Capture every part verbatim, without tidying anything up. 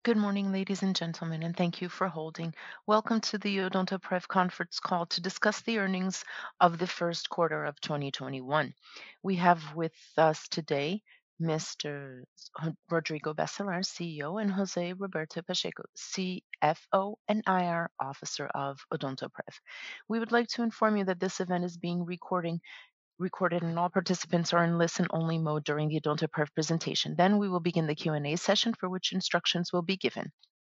Good morning, ladies and gentlemen, and thank you for holding. Welcome to the Odontoprev conference call to discuss the earnings of the first quarter of twenty twenty-one. We have with us today Mister Ho- Rodrigo Becelar, C E O, and Jose Roberto Pacheco, C F O and I R Officer of Odontoprev. We would like to inform you that this event is being recording recorded and all participants are in listen-only mode during the Odontoprev presentation. Then we will begin the Q and A session for which instructions will be given.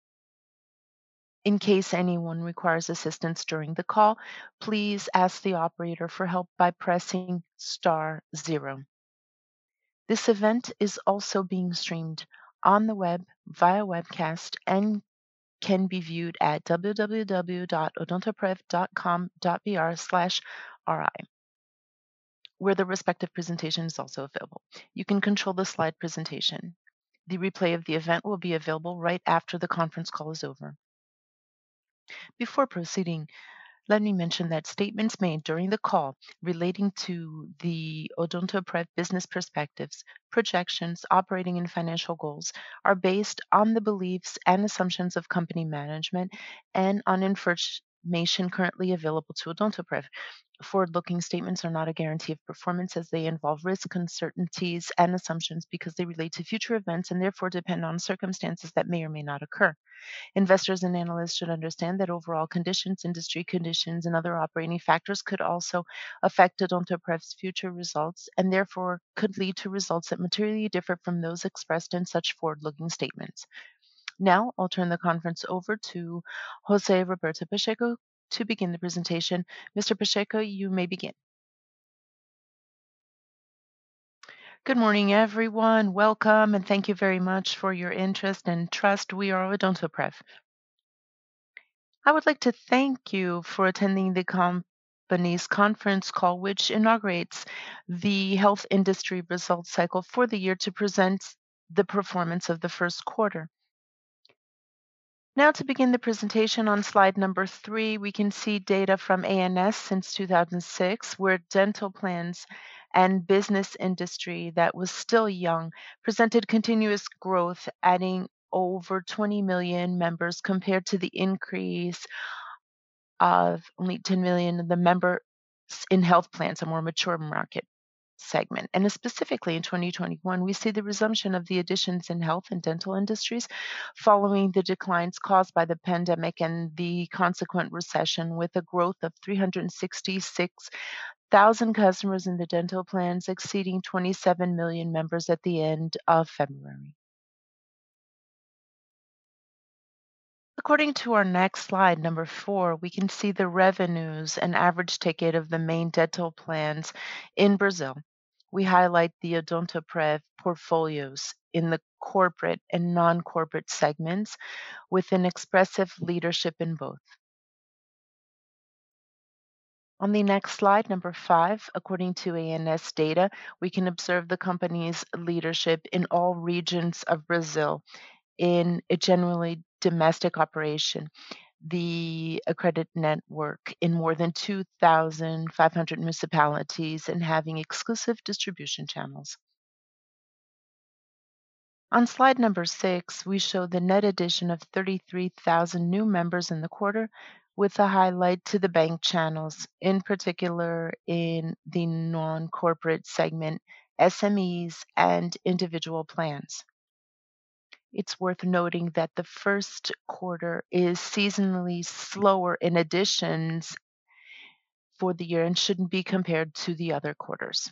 In case anyone requires assistance during the call, please ask the operator for help by pressing star zero. This event is also being streamed on the web via webcast and can be viewed at w w w dot odontoprev dot com dot b r slash r i, where the respective presentation is also available. You can control the slide presentation. The replay of the event will be available right after the conference call is over. Before proceeding, let me mention that statements made during the call relating to the Odontoprev business perspectives, projections, operating and financial goals are based on the beliefs and assumptions of company management and on information currently available to Odontoprev. Forward-looking statements are not a guarantee of performance as they involve risk, uncertainties, and assumptions because they relate to future events and therefore depend on circumstances that may or may not occur. Investors and analysts should understand that overall conditions, industry conditions, and other operating factors could also affect Odontoprev's future results and therefore could lead to results that materially differ from those expressed in such forward-looking statements. Now, I'll turn the conference over to Jose Roberto Pacheco to begin the presentation. Mister Pacheco, you may begin. Good morning, everyone. Welcome, and thank you very much for your interest and trust. We are Odontoprev. I would like to thank you for attending the company's conference call, which inaugurates the health industry results cycle for the year to present the performance of the first quarter. Now, to begin the presentation on slide number three, we can see data from A N S since two thousand six, where dental plans and business industry that was still young presented continuous growth, adding over twenty million members compared to the increase of only ten million of the members in health plans, a more mature market segment. And specifically in twenty twenty-one, we see the resumption of the additions in health and dental industries following the declines caused by the pandemic and the consequent recession, with a growth of three hundred sixty-six thousand customers in the dental plans, exceeding twenty-seven million members at the end of February. According to our next slide, number four, we can see the revenues and average ticket of the main dental plans in Brazil. We highlight the Odontoprev portfolios in the corporate and non-corporate segments with an expressive leadership in both. On the next slide, number five, according to A N S data, we can observe the company's leadership in all regions of Brazil in a generally domestic operation, the accredited network in more than two thousand five hundred municipalities and having exclusive distribution channels. On slide number six, we show the net addition of thirty-three thousand new members in the quarter, with a highlight to the bank channels, in particular in the non-corporate segment, S M Es, and individual plans. It's worth noting that the first quarter is seasonally slower in additions for the year and shouldn't be compared to the other quarters.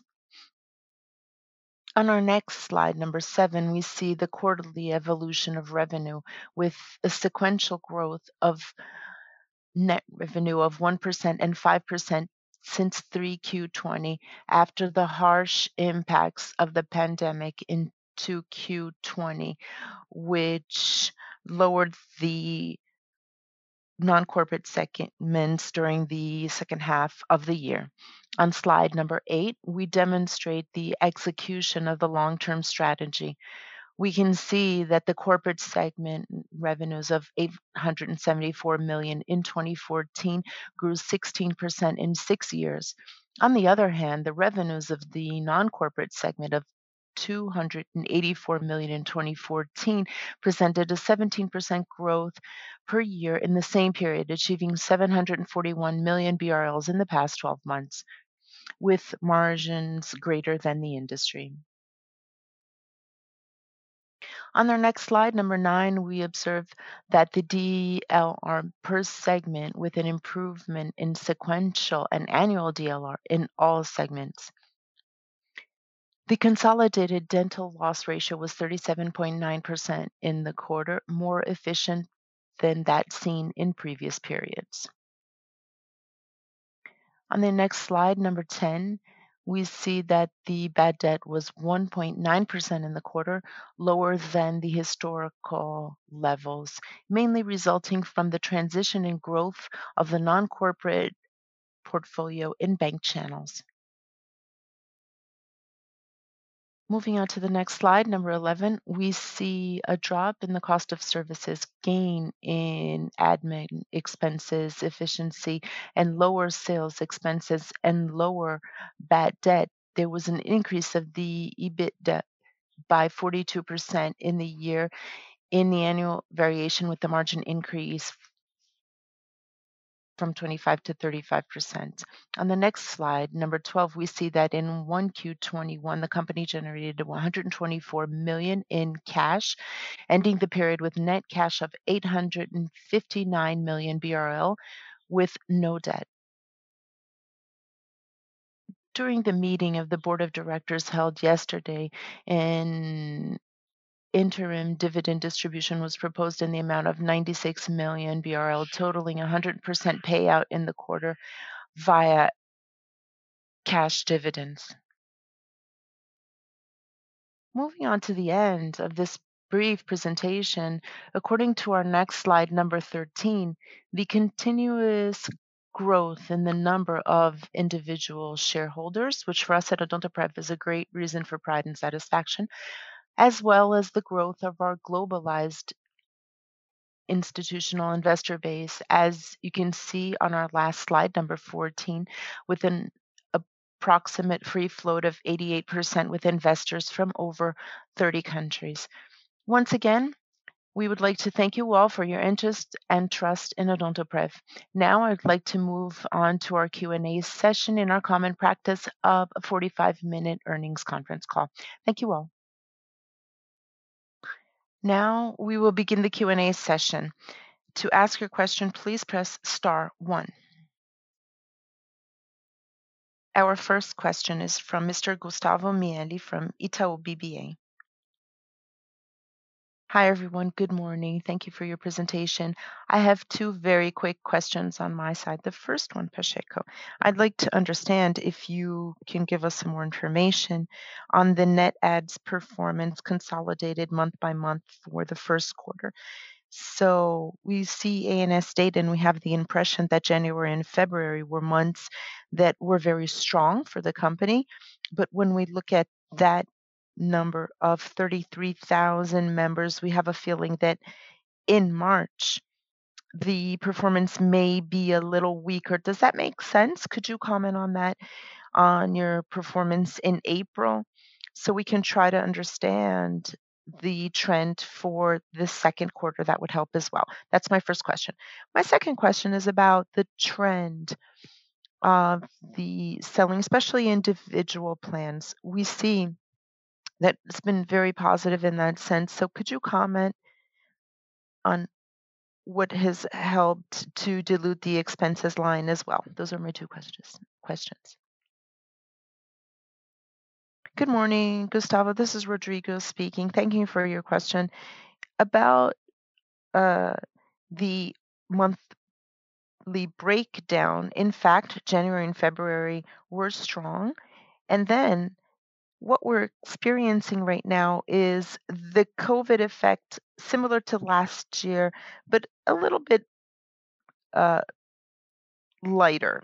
On our next slide, number seven, we see the quarterly evolution of revenue with a sequential growth of net revenue of one percent and five percent since three Q twenty after the harsh impacts of the pandemic in two Q twenty, which lowered the non-corporate segments during the second half of the year. On slide number eight, we demonstrate the execution of the long-term strategy. We can see that the corporate segment revenues of eight hundred seventy-four million in twenty fourteen grew sixteen percent in six years. On the other hand, the revenues of the non-corporate segment of two hundred eighty-four million in twenty fourteen, presented a seventeen percent growth per year in the same period, achieving seven hundred forty-one million B R Ls in the past twelve months, with margins greater than the industry. On our next slide, number nine, we observe that the D L R per segment with an improvement in sequential and annual D L R in all segments. The consolidated dental loss ratio was thirty-seven point nine percent in the quarter, more efficient than that seen in previous periods. On the next slide, number ten, we see that the bad debt was one point nine percent in the quarter, lower than the historical levels, mainly resulting from the transition and growth of the non-corporate portfolio in bank channels. Moving on to the next slide, number eleven, we see a drop in the cost of services, gain in admin expenses, efficiency, and lower sales expenses and lower bad debt. There was an increase of the EBITDA by forty-two percent in the year in the annual variation, with the margin increase from twenty-five to thirty-five percent. On the next slide, number twelve, we see that in one Q twenty-one, the company generated one hundred twenty-four million in cash, ending the period with net cash of eight hundred fifty-nine million B R L with no debt. During the meeting of the board of directors held yesterday, an interim dividend distribution was proposed in the amount of ninety-six million B R L, totaling one hundred percent payout in the quarter via cash dividends. Moving on to the end of this brief presentation, according to our next slide, number thirteen, the continuous growth in the number of individual shareholders, which for us at Odontoprev is a great reason for pride and satisfaction, as well as the growth of our globalized institutional investor base, as you can see on our last slide, number fourteen, with an approximate free float of eighty-eight percent with investors from over thirty countries. Once again, we would like to thank you all for your interest and trust in Odontoprev. Now I'd like to move on to our Q and A session in our common practice of a forty-five minute earnings conference call. Thank you all. Now we will begin the Q and A session. To ask your question, please press star one. Our first question is from Mister Gustavo Miele from Itaú B B A. Hi, everyone. Good morning. Thank you for your presentation. I have two very quick questions on my side. The first one, Pacheco, I'd like to understand if you can give us some more information on the net adds performance consolidated month by month for the first quarter. So we see A N S data and we have the impression that January and February were months that were very strong for the company. But when we look at that number of thirty-three thousand members, we have a feeling that in March, the performance may be a little weaker. Does that make sense? Could you comment on that, on your performance in April, so we can try to understand the trend for the second quarter? That would help as well. That's my first question. My second question is about the trend of the selling, especially individual plans. We see that it's been very positive in that sense. So could you comment on what has helped to dilute the expenses line as well? Those are my two questions. questions. Good morning, Gustavo. This is Rodrigo speaking. Thank you for your question. About uh, the monthly breakdown, in fact, January and February were strong. And then what we're experiencing right now is the COVID effect similar to last year, but a little bit uh, lighter.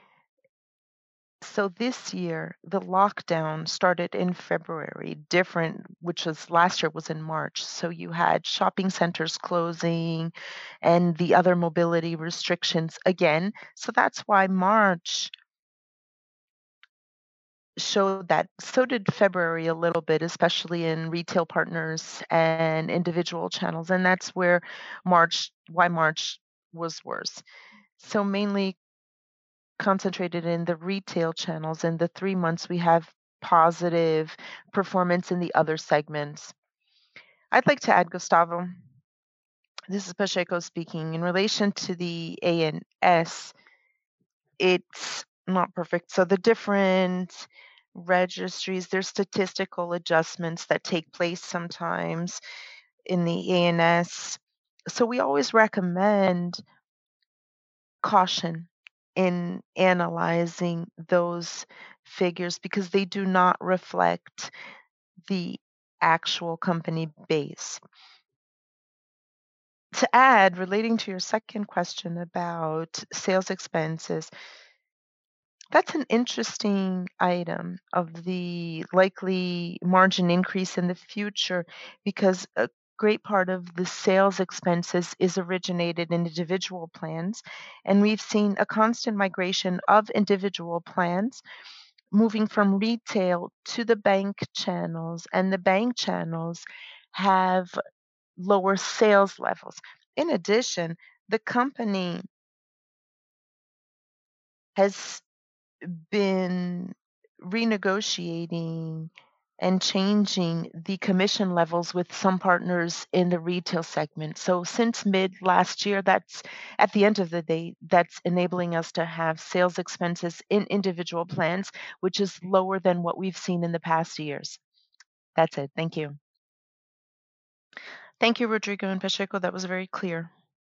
So this year, the lockdown started in February, different, which was last year was in March. So you had shopping centers closing and the other mobility restrictions again. So that's why March showed that. So did February a little bit, especially in retail partners and individual channels. And that's where March, why March was worse. So mainly concentrated in the retail channels. In the three months, we have positive performance in the other segments. I'd like to add, Gustavo, this is Pacheco speaking. In relation to the A N S, it's not perfect. So the different registries, there's statistical adjustments that take place sometimes in the A N S. So we always recommend caution in analyzing those figures because they do not reflect the actual company base. To add, relating to your second question about sales expenses, that's an interesting item of the likely margin increase in the future because a great part of the sales expenses is originated in individual plans. And we've seen a constant migration of individual plans moving from retail to the bank channels, and the bank channels have lower sales levels. In addition, the company has been renegotiating and changing the commission levels with some partners in the retail segment. So since mid last year, that's at the end of the day, that's enabling us to have sales expenses in individual plans, which is lower than what we've seen in the past years. That's it. Thank you. Thank you, Rodrigo and Pacheco. That was very clear.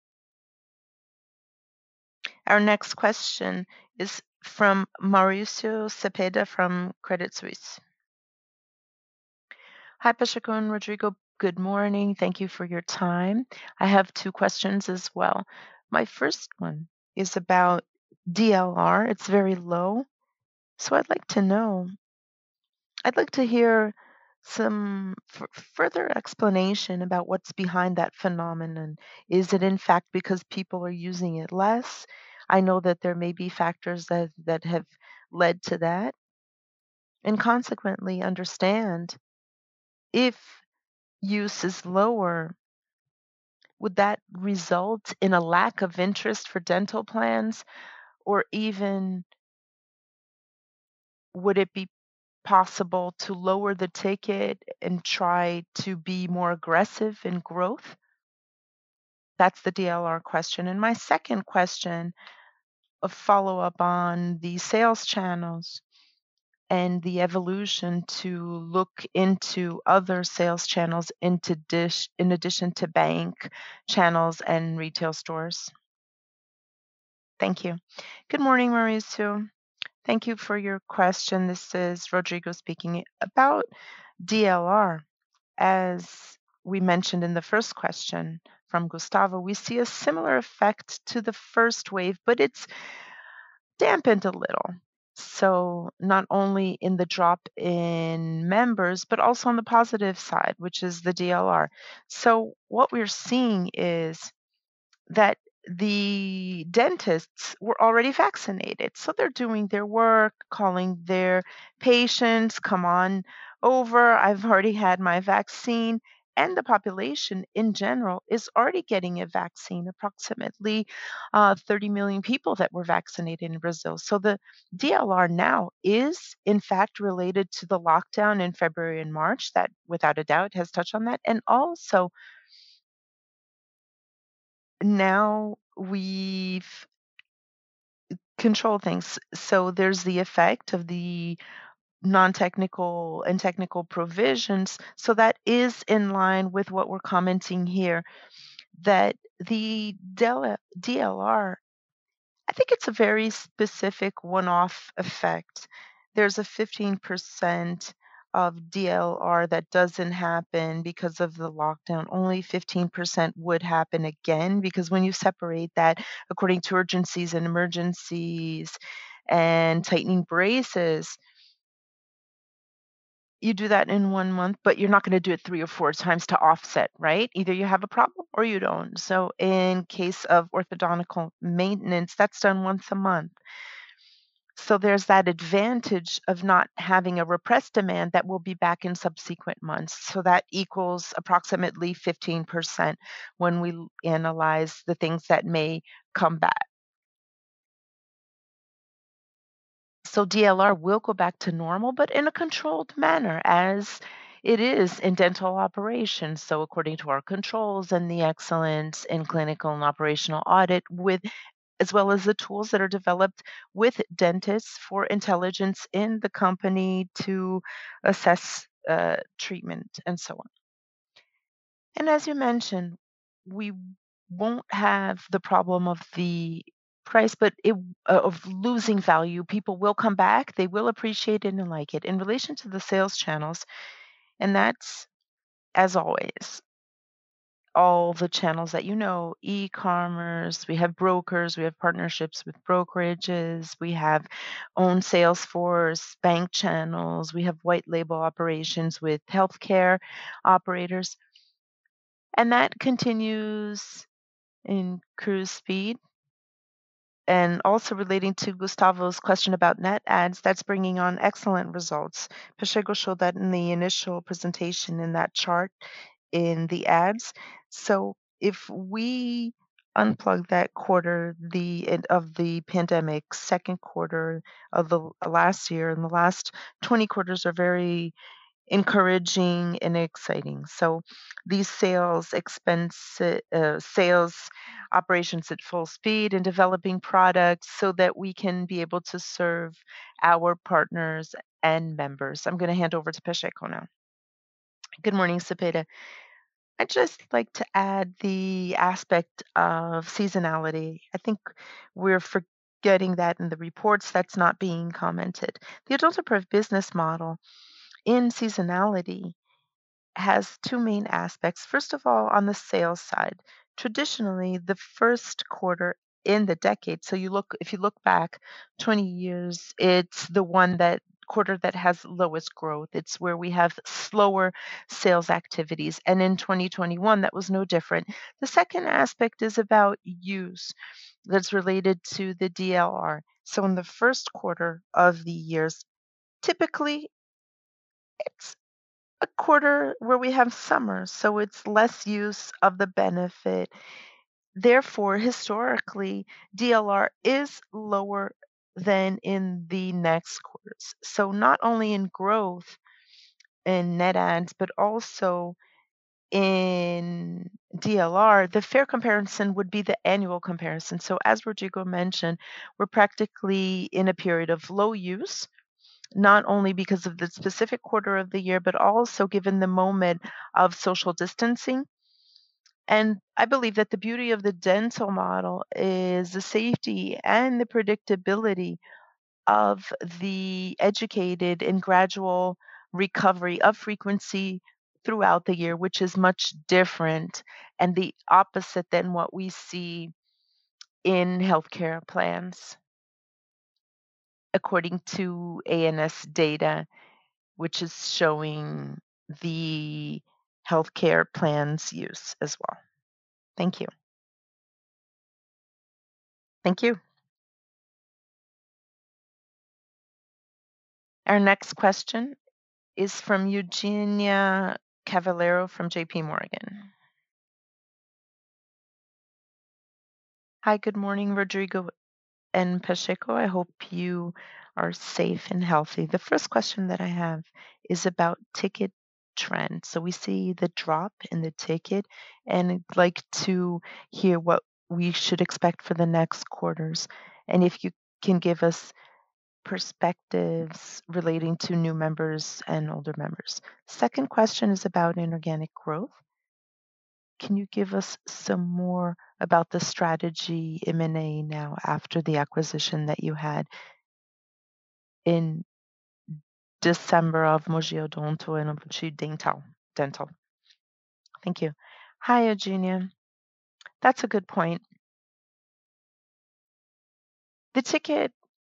Our next question is from Mauricio Cepeda from Credit Suisse. Hi, Pacheco and Rodrigo. Good morning. Thank you for your time. I have two questions as well. My first one is about D L R. It's very low. So I'd like to know, I'd like to hear some f- further explanation about what's behind that phenomenon. Is it in fact because people are using it less? I know that there may be factors that, that have led to that, and consequently understand if use is lower, would that result in a lack of interest for dental plans? Or even would it be possible to lower the ticket and try to be more aggressive in growth? That's the D L R question. And my second question, a follow up on the sales channels and the evolution to look into other sales channels into dish in addition to bank channels and retail stores. Thank you. Good morning, Mauricio. Thank you for your question. This is Rodrigo speaking about D L R. As we mentioned in the first question from Gustavo, we see a similar effect to the first wave, but it's dampened a little. So, not only in the drop in members, but also on the positive side, which is the D L R. So, what we're seeing is that the dentists were already vaccinated. So they're doing their work, calling their patients, come on over. I've already had my vaccine. And the population in general is already getting a vaccine, approximately uh, thirty million people that were vaccinated in Brazil. So the D L R now is, in fact, related to the lockdown in February and March, that without a doubt has touched on that. And also, now we've controlled things. So there's the effect of the non-technical and technical provisions. So that is in line with what we're commenting here, that the Del- D L R, I think it's a very specific one-off effect. There's a fifteen percent of D L R that doesn't happen because of the lockdown. Only fifteen percent would happen again because when you separate that according to urgencies and emergencies and tightening braces, you do that in one month, but you're not going to do it three or four times to offset, right? Either you have a problem or you don't. So in case of orthodontical maintenance, that's done once a month. So there's that advantage of not having a repressed demand that will be back in subsequent months. So that equals approximately fifteen percent when we analyze the things that may come back. So D L R will go back to normal, but in a controlled manner, as it is in dental operations. So according to our controls and the excellence in clinical and operational audit, with as well as the tools that are developed with dentists for intelligence in the company to assess uh, treatment and so on. And as you mentioned, we won't have the problem of the price, but it uh, of losing value. People will come back, they will appreciate it and like it. In relation to the sales channels, and that's as always, all the channels that you know, e-commerce, we have brokers, we have partnerships with brokerages, we have own sales force, bank channels, we have white label operations with healthcare operators. And that continues in cruise speed. And also relating to Gustavo's question about net ads, that's bringing on excellent results. Pacheco showed that in the initial presentation in that chart in the ads. So if we unplug that quarter, the end of the pandemic, second quarter of the last year, and the last twenty quarters are very encouraging and exciting. So these sales expense uh, sales operations at full speed and developing products so that we can be able to serve our partners and members. I'm going to hand over to Pacheco now. Good morning, Cepeda. I'd just like to add the aspect of seasonality. I think we're forgetting that in the reports that's not being commented. The Adultaprev business model in seasonality has two main aspects. First of all, on the sales side, traditionally the first quarter in the decade, so you look if you look back twenty years, it's the one that quarter that has lowest growth. It's where we have slower sales activities. And in twenty twenty-one, that was no different. The second aspect is about use that's related to the D L R. So in the first quarter of the years, typically it's a quarter where we have summer, so it's less use of the benefit. Therefore, historically, D L R is lower than in the next quarters. So not only in growth in net ads, but also in D L R, the fair comparison would be the annual comparison. So as Rodrigo mentioned, we're practically in a period of low use, not only because of the specific quarter of the year, but also given the moment of social distancing. And I believe that the beauty of the dental model is the safety and the predictability of the educated and gradual recovery of frequency throughout the year, which is much different and the opposite than what we see in healthcare plans, according to A N S data, which is showing the healthcare plans use as well. Thank you. Thank you. Our next question is from Eugenia Cavallero from J P Morgan. Hi, good morning, Rodrigo and Pacheco. I hope you are safe and healthy. The first question that I have is about ticket trend. So we see the drop in the ticket, and I'd like to hear what we should expect for the next quarters. And if you can give us perspectives relating to new members and older members. Second question is about inorganic growth. Can you give us some more about the strategy M and A now after the acquisition that you had in December of Mogi Odonto and Mogi Dental? Dental. Thank you. Hi, Eugenia. That's a good point. The ticket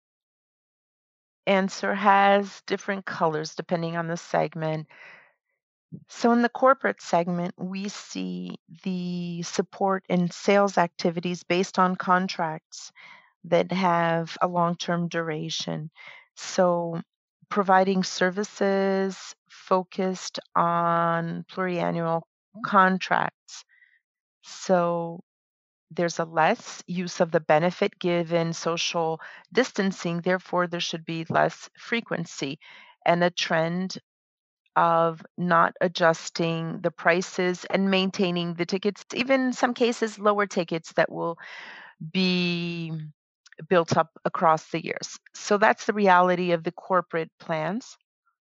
answer has different colors depending on the segment. So in the corporate segment, we see the support in sales activities based on contracts that have a long-term duration. So providing services focused on pluriannual contracts. So there's a less use of the benefit given social distancing, therefore there should be less frequency, and a trend of not adjusting the prices and maintaining the tickets, even in some cases lower tickets that will be built up across the years. So that's the reality of the corporate plans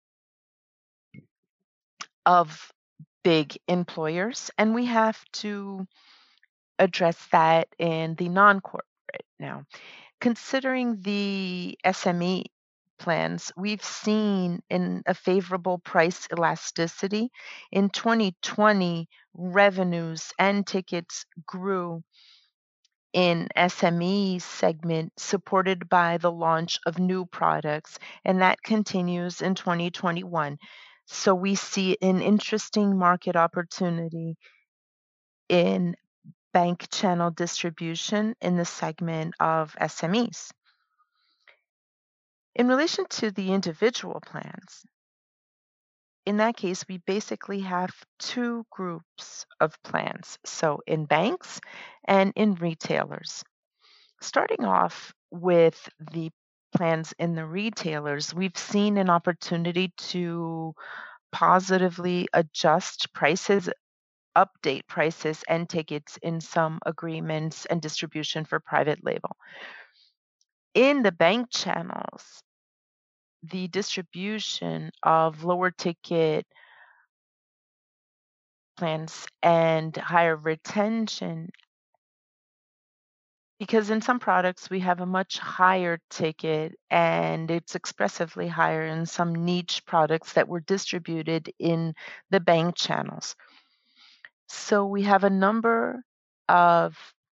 of big employers, and we have to address that in the non-corporate now. Considering the S M E plans, we've seen in a favorable price elasticity. In twenty twenty, revenues and tickets grew in S M E segment, supported by the launch of new products, and that continues in twenty twenty-one. So we see an interesting market opportunity in bank channel distribution in the segment of S M Es. In relation to the individual plans, in that case, we basically have two groups of plans. So in banks and in retailers. Starting off with the plans in the retailers, we've seen an opportunity to positively adjust prices, update prices and tickets in some agreements and distribution for private label. In the bank channels, the distribution of lower ticket plans and higher retention, because in some products we have a much higher ticket and it's expressively higher in some niche products that were distributed in the bank channels. So we have a number of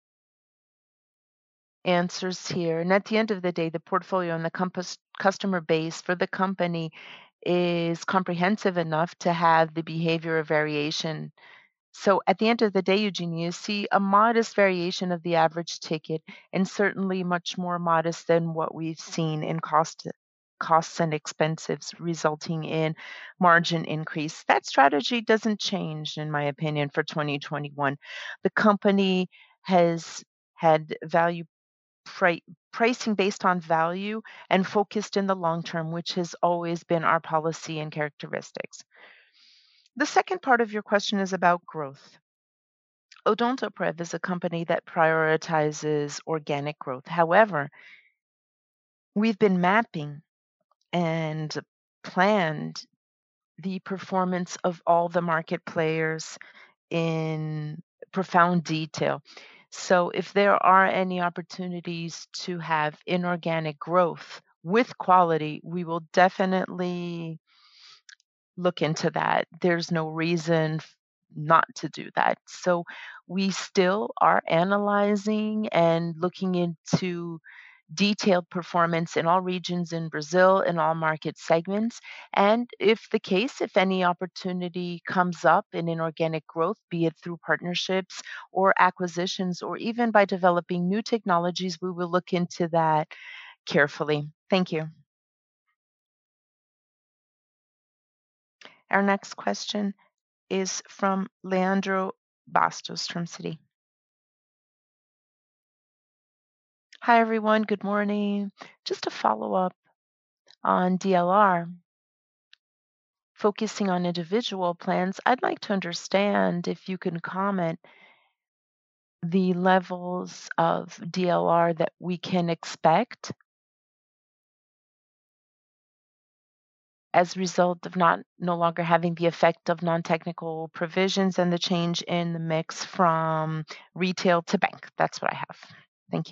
answers here. And at the end of the day, the portfolio and the compass customer base for the company is comprehensive enough to have the behavior of variation. So at the end of the day, Eugenia, you see a modest variation of the average ticket and certainly much more modest than what we've seen in cost costs and expenses resulting in margin increase. That strategy doesn't change, in my opinion, for twenty twenty-one. The company has had value pri- pricing based on value and focused in the long term, which has always been our policy and characteristics. The second part of your question is about growth. Odontoprev is a company that prioritizes organic growth. However, we've been mapping and planned the performance of all the market players in profound detail. So if there are any opportunities to have inorganic growth with quality, we will definitely look into that. There's no reason f- not to do that. So we still are analyzing and looking into detailed performance in all regions in Brazil, in all market segments. And if the case, if any opportunity comes up in inorganic growth, be it through partnerships or acquisitions, or even by developing new technologies, we will look into that carefully. Thank you. Our next question is from Leandro Bastos from Citi. Hi, everyone. Good morning. Just a follow up on D L R. Focusing on individual plans, I'd like to understand if you can comment the levels of D L R that we can expect as a result of not no longer having the effect of non-technical provisions and the change in the mix from retail to bank. That's what I have. Thank you.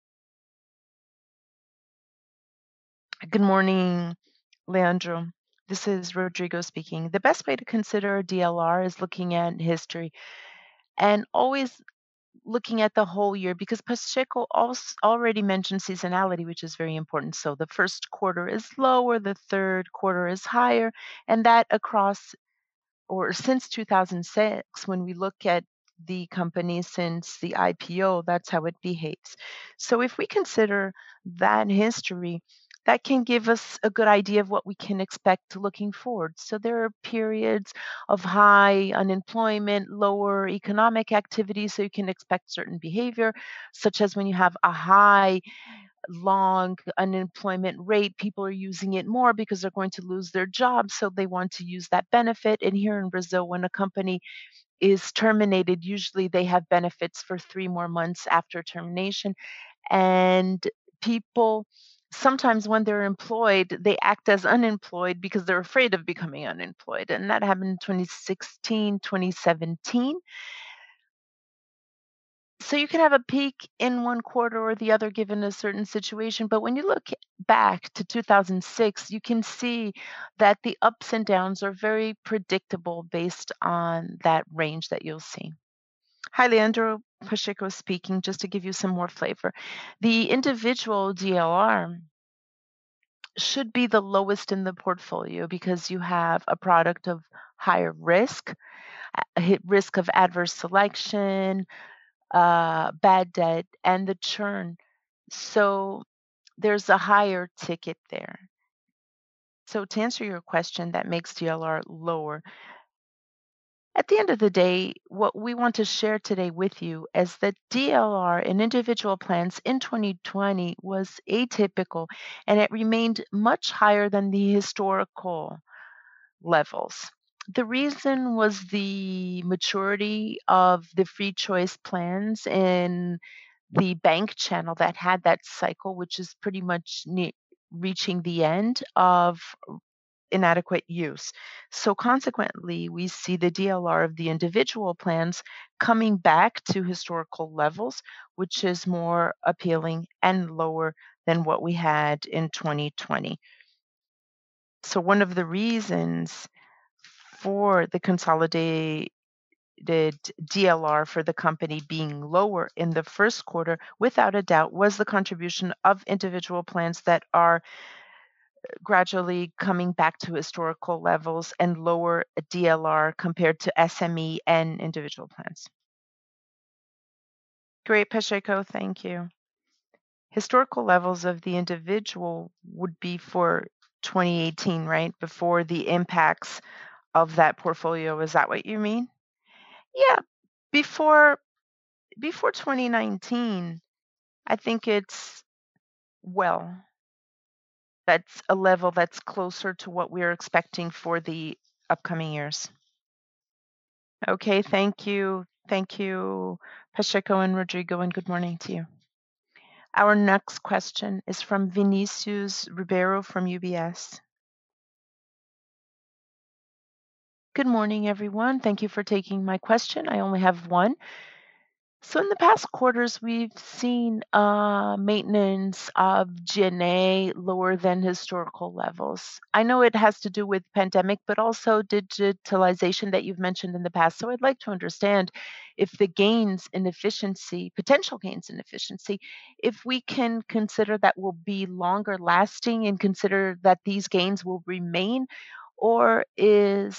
Good morning, Leandro. This is Rodrigo speaking. The best way to consider D L R is looking at history and always looking at the whole year, because Pacheco also already mentioned seasonality, which is very important. So the first quarter is lower, the third quarter is higher, and that across or since two thousand six, when we look at the company since the I P O. That's how it behaves. So if we consider that history, that can give us a good idea of what we can expect looking forward. So there are periods of high unemployment, lower economic activity, so you can expect certain behavior, such as when you have a high long unemployment rate, people are using it more because they're going to lose their job, so they want to use that benefit. And here in Brazil, when a company is terminated, usually they have benefits for three more months after termination. And people sometimes when they're employed, they act as unemployed because they're afraid of becoming unemployed. And that happened in twenty sixteen, twenty seventeen. So you can have a peak in one quarter or the other given a certain situation, but when you look back to two thousand six, you can see that the ups and downs are very predictable based on that range that you'll see. Hi, Leandro Pacheco speaking, just to give you some more flavor. The individual D L R should be the lowest in the portfolio because you have a product of higher risk, a hit risk of adverse selection, uh, bad debt, and the churn. So there's a higher ticket there. So to answer your question, that makes D L R lower. At the end of the day, what we want to share today with you is that D L R in individual plans in twenty twenty was atypical and it remained much higher than the historical levels. The reason was the maturity of the free choice plans in the bank channel that had that cycle, which is pretty much ne- reaching the end of inadequate use. So consequently, we see the D L R of the individual plans coming back to historical levels, which is more appealing and lower than what we had in twenty twenty. So one of the reasons for the consolidated D L R for the company being lower in the first quarter, without a doubt, was the contribution of individual plans that are gradually coming back to historical levels and lower D L R compared to S M E and individual plans. Great, Pacheco, thank you. Historical levels of the individual would be for twenty eighteen, right? Before the impacts of that portfolio. Is that what you mean? Yeah, before before twenty nineteen, I think it's well, that's a level that's closer to what we're expecting for the upcoming years. Okay, thank you. Thank you, Pacheco and Rodrigo, and good morning to you. Our next question is from Vinicius Ribeiro from U B S. Good morning, everyone. Thank you for taking my question. I only have one. So in the past quarters, we've seen uh, maintenance of G N A lower than historical levels. I know it has to do with pandemic, but also digitalization that you've mentioned in the past. So I'd like to understand if the gains in efficiency, potential gains in efficiency, if we can consider that will be longer lasting and consider that these gains will remain, or is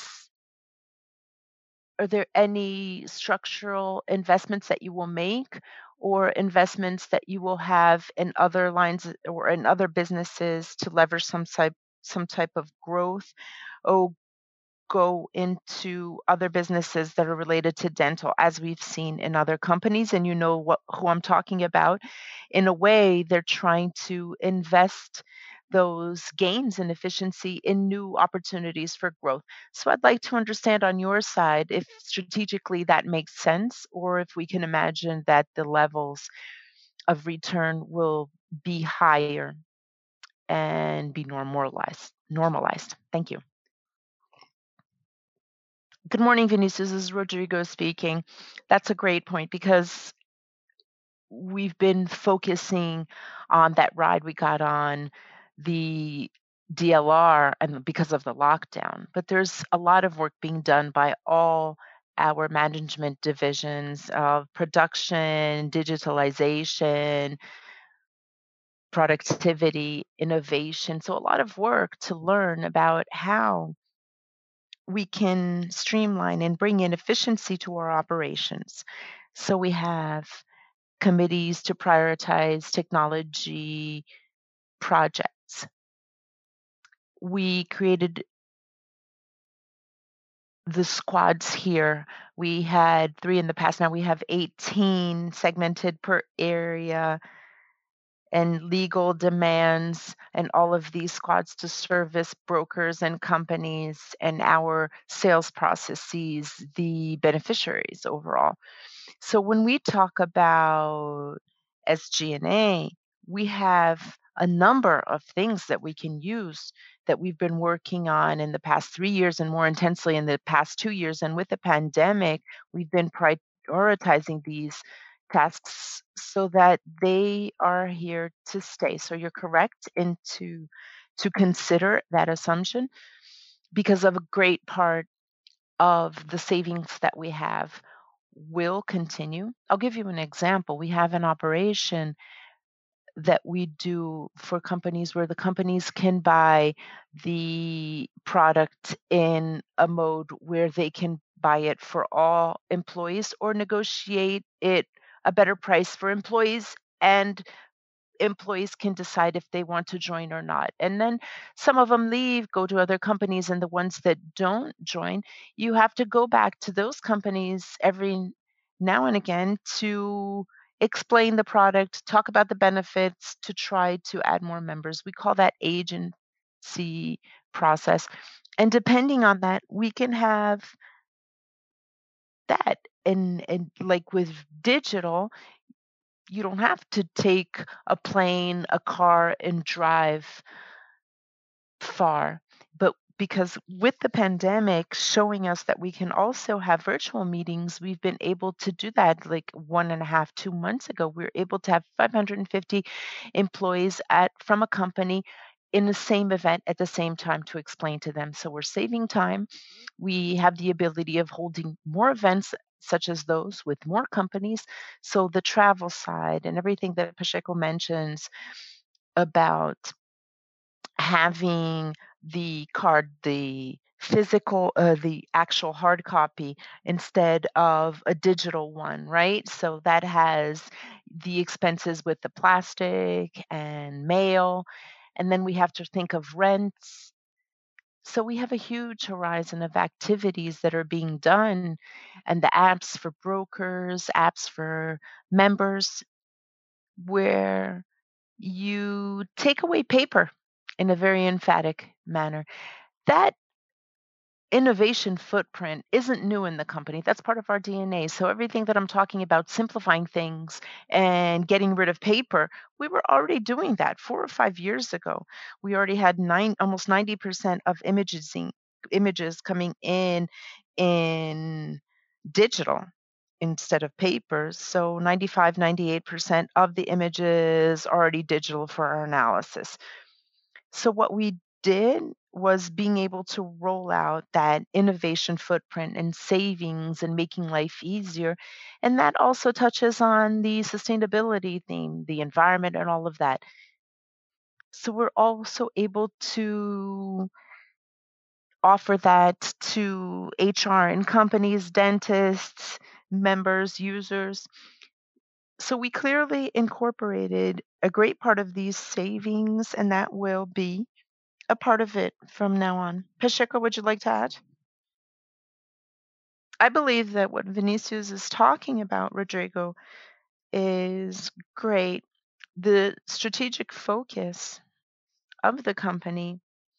are there any structural investments that you will make or investments that you will have in other lines or in other businesses to leverage some type some type of growth? Oh, go into other businesses that are related to dental, as we've seen in other companies, and you know what who I'm talking about. In a way, they're trying to invest those gains in efficiency in new opportunities for growth. So I'd like to understand on your side if strategically that makes sense, or if we can imagine that the levels of return will be higher and be normalized. Normalized. Thank you. Good morning, Vinicius. This is Rodrigo speaking. That's a great point because we've been focusing on that ride we got on the D L R and because of the lockdown. But there's a lot of work being done by all our management divisions of production, digitalization, productivity, innovation. So a lot of work to learn about how we can streamline and bring in efficiency to our operations. So we have committees to prioritize technology projects. We created the squads here. We had three in the past. Now we have eighteen segmented per area and legal demands and all of these squads to service brokers and companies and our sales processes, the beneficiaries overall. So when we talk about S G and A, we have a number of things that we can use that we've been working on in the past three years and more intensely in the past two years. And with the pandemic, we've been prioritizing these tasks so that they are here to stay. So you're correct in to, to consider that assumption because of a great part of the savings that we have will continue. I'll give you an example. We have an operation that we do for companies where the companies can buy the product in a mode where they can buy it for all employees or negotiate it a better price for employees, and employees can decide if they want to join or not. And then some of them leave, go to other companies, and the ones that don't join, you have to go back to those companies every now and again to explain the product, talk about the benefits, to try to add more members. We call that agency process. And depending on that, we can have that. And, and like with digital, you don't have to take a plane, a car, and drive far. But because with the pandemic showing us that we can also have virtual meetings, we've been able to do that. Like one and a half, two months ago, we were able to have five hundred fifty employees at from a company in the same event at the same time to explain to them. So we're saving time. We have the ability of holding more events such as those with more companies. So the travel side and everything that Pacheco mentions about having the card, the physical, uh, the actual hard copy instead of a digital one, right? So that has the expenses with the plastic and mail. And then we have to think of rents. So we have a huge horizon of activities that are being done, and the apps for brokers, apps for members, where you take away paper in a very emphatic manner. That innovation footprint isn't new in the company. That's part of our D N A. So everything that I'm talking about, simplifying things and getting rid of paper, we were already doing that four or five years ago. We already had nine, almost ninety percent of imaging images coming in in digital instead of paper. So ninety-five, ninety-eight percent of the images are already digital for our analysis. So what we did was being able to roll out that innovation footprint and savings and making life easier. And that also touches on the sustainability theme, the environment, and all of that. So we're also able to offer that to H R and companies, dentists, members, users. So we clearly incorporated a great part of these savings, and that will be a part of it from now on. Pacheco, would you like to add? I believe that what Vinicius is talking about, Rodrigo, is great. The strategic focus of the company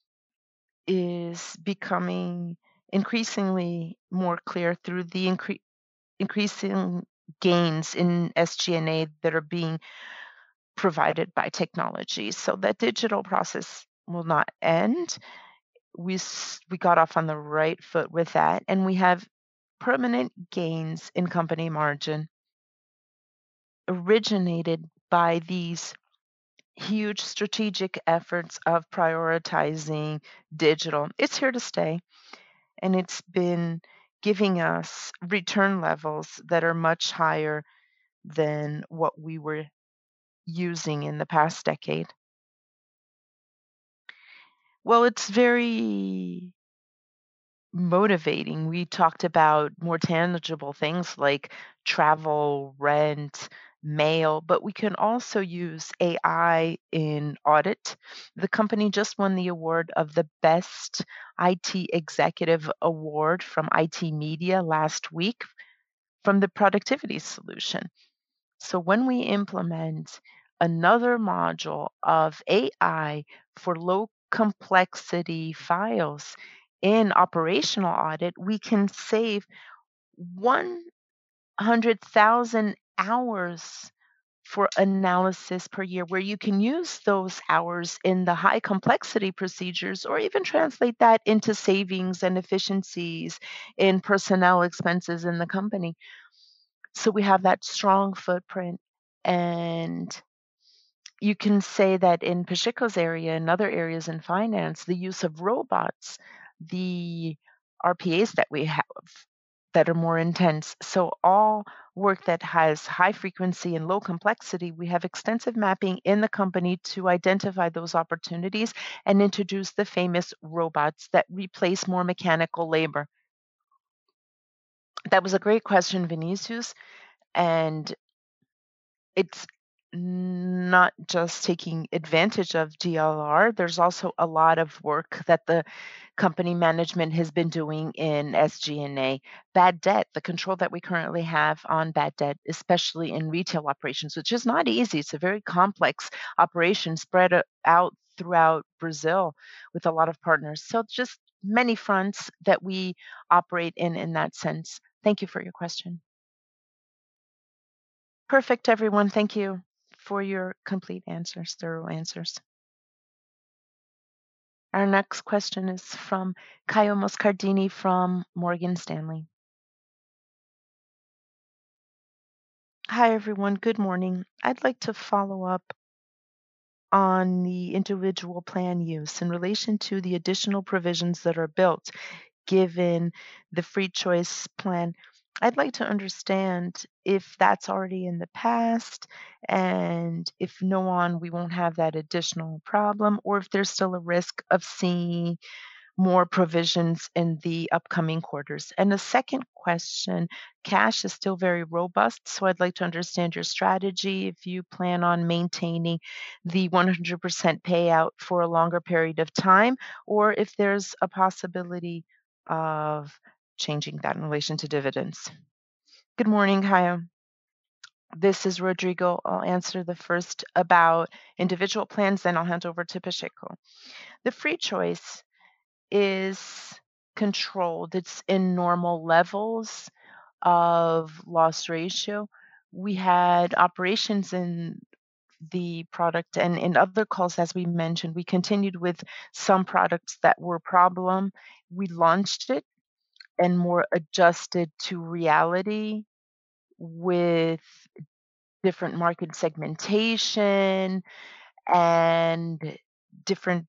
is becoming increasingly more clear through the incre- increasing gains in S G and A that are being provided by technology. So that digital process will not end. We s- we got off on the right foot with that, and we have permanent gains in company margin originated by these huge strategic efforts of prioritizing digital. It's here to stay, and it's been giving us return levels that are much higher than what we were using in the past decade. Well, it's very motivating. We talked about more tangible things like travel, rent, mail, but we can also use A I in audit. The company just won the award of the Best I T Executive Award from I T Media last week from the Productivity Solution. So when we implement another module of A I for low complexity files in operational audit, we can save one hundred thousand hours for analysis per year, where you can use those hours in the high complexity procedures or even translate that into savings and efficiencies in personnel expenses in the company. So we have that strong footprint. And you can say that in Pacheco's area and other areas in finance, the use of robots, the R P As that we have that are more intense. So all work that has high frequency and low complexity, we have extensive mapping in the company to identify those opportunities and introduce the famous robots that replace more mechanical labor. That was a great question, Vinicius. And it's not just taking advantage of D L R. There's also a lot of work that the company management has been doing in S G and A. Bad debt, the control that we currently have on bad debt, especially in retail operations, which is not easy. It's a very complex operation spread o- out throughout Brazil with a lot of partners. So just many fronts that we operate in in that sense. Thank you for your question. Perfect, everyone. Thank you for your complete answers, thorough answers. Our next question is from Caio Moscardini from Morgan Stanley. Hi, everyone. Good morning. I'd like to follow up on the individual plan use in relation to the additional provisions that are built given the free choice plan. I'd like to understand if that's already in the past, and if no on, we won't have that additional problem, or if there's still a risk of seeing more provisions in the upcoming quarters. And the second question, cash is still very robust, so I'd like to understand your strategy, if you plan on maintaining the one hundred percent payout for a longer period of time, or if there's a possibility of changing that in relation to dividends. Good morning, Caio. This is Rodrigo. I'll answer the first about individual plans, then I'll hand over to Pacheco. The free choice is controlled. It's in normal levels of loss ratio. We had operations in the product, and in other calls, as we mentioned, we continued with some products that were problem. We launched it and more adjusted to reality with different market segmentation and different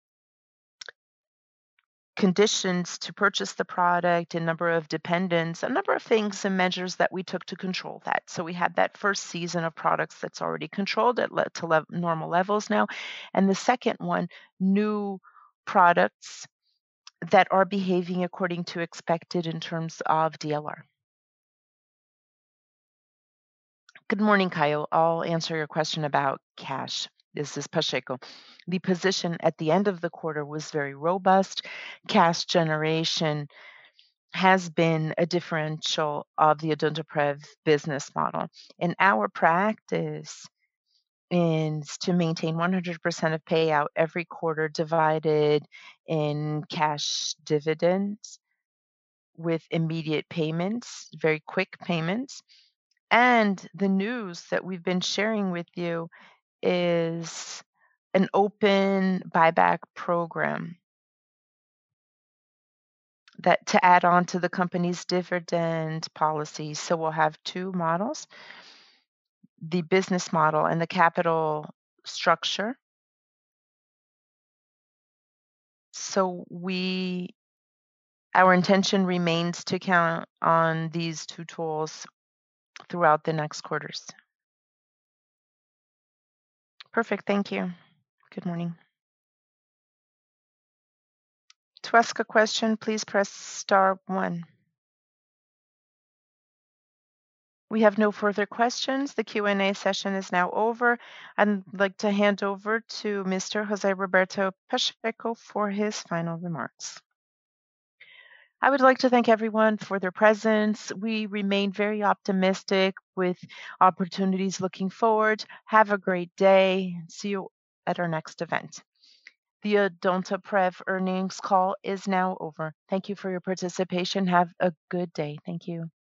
conditions to purchase the product, a number of dependents, a number of things and measures that we took to control that. So we had that first season of products that's already controlled at le- to lev- normal levels now. And the second one, new products that are behaving according to expected in terms of D L R. Good morning, Kyle. I'll answer your question about cash. This is Pacheco. The position at the end of the quarter was very robust. Cash generation has been a differential of the Odontoprev business model. In our practice is to maintain one hundred percent of payout every quarter divided in cash dividends with immediate payments, very quick payments. And the news that we've been sharing with you is an open buyback program that to add on to the company's dividend policy. So we'll have two models, the business model and the capital structure. So we our intention remains to count on these two tools throughout the next quarters. Perfect. Thank you. Good morning. To ask a question, please press star one. We have no further questions. The Q and A session is now over. I'd like to hand over to Mister Jose Roberto Pacheco for his final remarks. I would like to thank everyone for their presence. We remain very optimistic with opportunities looking forward. Have a great day. See you at our next event. The Odontoprev earnings call is now over. Thank you for your participation. Have a good day. Thank you.